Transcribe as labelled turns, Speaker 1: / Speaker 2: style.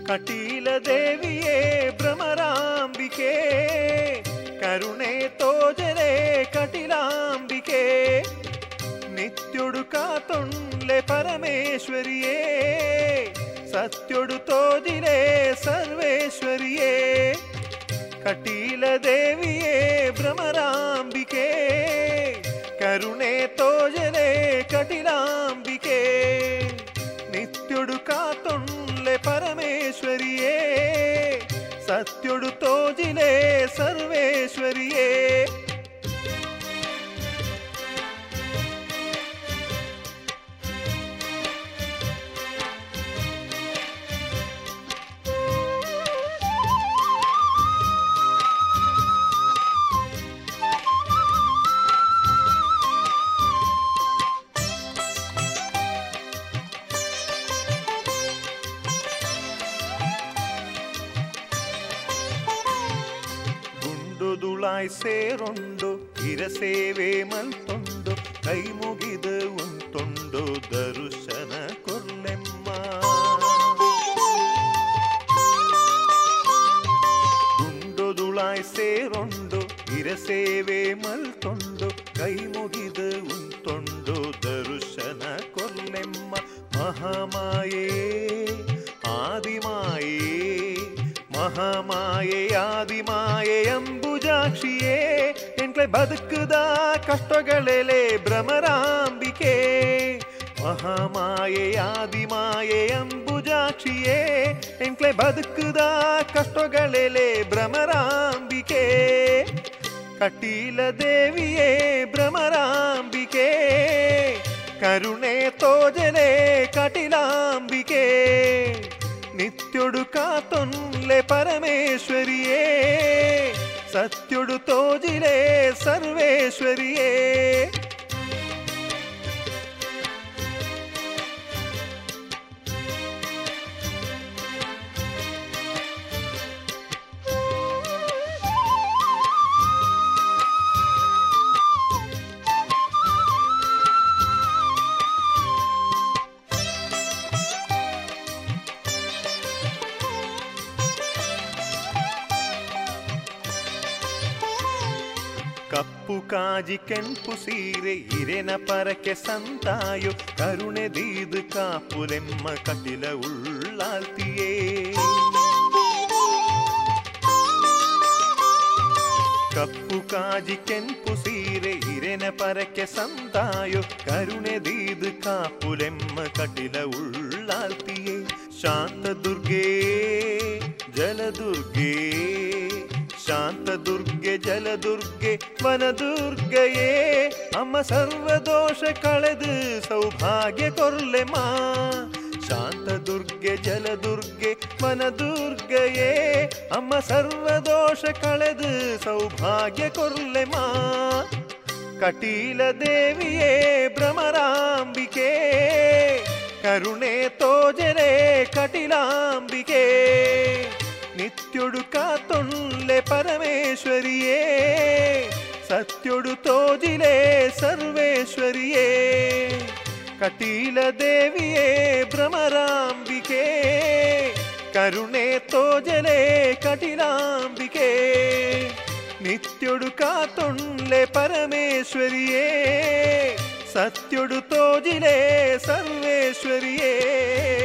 Speaker 1: ಕಟೀಲ ದೇವಿಯೇ ಭ್ರಮರಾಂಬಿಕೆ ಕರುಣೆ ತೋಜಲೆ ಕಟಿಲಾಂಬಿಕೆ ನಿತ್ಯೊಡು ಕಾತೊಂಡ್ಲೆ ಪರಮೇಶ್ವರಿಯೇ ಸತ್ಯೊಡು ತೋಜಿಲೆ ಸರ್ವೇಶ್ವರಿಯೇ ಕಟೀಲ ದೇವಿಯೇ ಭ್ರಮರಾಂಬಿಕೆ ಕರುಣೆ ತೋಜಲೆ ಕಟಿಲಾಂಬಿಕೆ ನಿತ್ಯೊಡು ಕಾತೊಂಡ್ಲೆ ಪರಮೇಶ್ವರಿಯೇ ಸತ್ಯೊಡು ತೋಜಿಲೆ ಸರ್ವೇಶ್ವರಿಯೇ ದುಳಾಯ್ ಸೇರೊಂಡು ಇರಸೇವೆ ಮಲ್ತೊಂಡು ಕೈ ಮುಗಿದು ಉಂಟೊಂಡು ದರ್ಶನ ಕೊರ್ಲೆಮ್ಮ ಗುಂಡು ದುಳಾಯ್ ಸೇರೊಂಡು ಇರಸೇವೆ ಮಲ್ತೊಂಡು ಕೈ ಮುಗಿದು ಉಂಟೊಂಡು ದರ್ಶನ ಕೊರ್ಲೆಮ್ಮ ಮಹಾಮಾಯೇ ಆದಿಮಾಯೇ ಮಹಾಮಾಯೆ ಆದಿಮಾಯೆ ಅಂಬುಜಾಕ್ಷಿಯೇ ಎಂಟ್ಲೆ ಬದುಕುದ ಕಷ್ಟಗಳೆಲೆ ಭ್ರಮರಾಂಬಿಕೆ ಮಹಾಮಾಯೆ ಆದಿಮಾಯೆ ಅಂಬುಜಾಕ್ಷಿಯೇ ಎಂಟ್ಲೆ ಬದುಕುದ ಕಷ್ಟಗಳೆಲೆ ಭ್ರಮರಾಂಬಿಕೆ ಕಟೀಲ ದೇವಿಯೇ ಭ್ರಮರಾಂಬಿಕೆ ಕರುಣೆ ತೋಜಲೆ ಕಟಿಲಾಂಬಿಕೆ ನಿತ್ಯೊಡು ಕಾತೊಂಡ್ಲೆ ಪರಮೇಶ್ವರಿಯೇ ಸತ್ಯೊಡು ತೋಜಿಲೆ ಸರ್ವೇಶ್ವರಿಯೇ ಕಪ್ಪು ಕಾಜಿ ಕೆಂಪು ಸೀರೆ ಇರೆನ ಪರಕೆ ಸಂತಾಯೋ ಕರುಣೆ ದೀದು ಕಾಪುಲೆಮ್ಮ ಕಟಿಲ ಉಳ್ಳಾಲ್ತಿಯೇ ಕಪ್ಪು ಕಾಜಿ ಕೆಂಪು ಸೀರೆ ಇರೆನ ಪರಕೆ ಸಂತಾಯೋ ಕರುಣೆ ದೀದು ಕಾಪುಲೆಮ್ಮ ಕಟಿಲ ಉಳ್ಳಾಲ್ತಿಯೇ ಶಾಂತ ದುರ್ಗೇ ಜಲದುರ್ಗೇ ಶಾಂತ ದುರ್ಗೆ ಜಲದುರ್ಗೆ ವನದುರ್ಗಯೇ ಅಮ್ಮ ಸರ್ವದೋಷ ಕಳೆದು ಸೌಭಾಗ್ಯ ಕೊರ್ಲೆಮ್ಮ ಶಾಂತ ದುರ್ಗೆ ಜಲದುರ್ಗೆ ವನದುರ್ಗಯೇ ಅಮ್ಮ ಸರ್ವದೋಷ ಕಳೆದು ಸೌಭಾಗ್ಯ ಕೊರ್ಲೆಮ್ಮ ಕಟೀಲ ದೇವಿಯೇ ಭ್ರಮರಾಂಬಿಕೆ ಕರುಣೆ ತೋಜಲೆ ಕಟಿಲಾಂಬಿಕೆ ನಿತ್ಯೊಡು ಕಾತೊಂಡ್ಲೆ ಪರಮೇಶ್ವರಿಯೇ ಸತ್ಯೊಡು ತೋಜಿಲೆ ಸರ್ವೇಶ್ವರಿಯೇ ಕಟೀಲ ದೇವಿಯೇ ಭ್ರಮರಾಂಬಿಕೆ ಕರುಣೆ ತೋಜಲೆ ಕಟಿಲಾಂಬಿಕೆ ನಿತ್ಯೊಡು ಕಾತೊಂಡ್ಲೆ ಪರಮೇಶ್ವರಿಯೇ ಸತ್ಯೊಡು ತೋಜಿಲೆ ಸರ್ವೇಶ್ವರಿಯೇ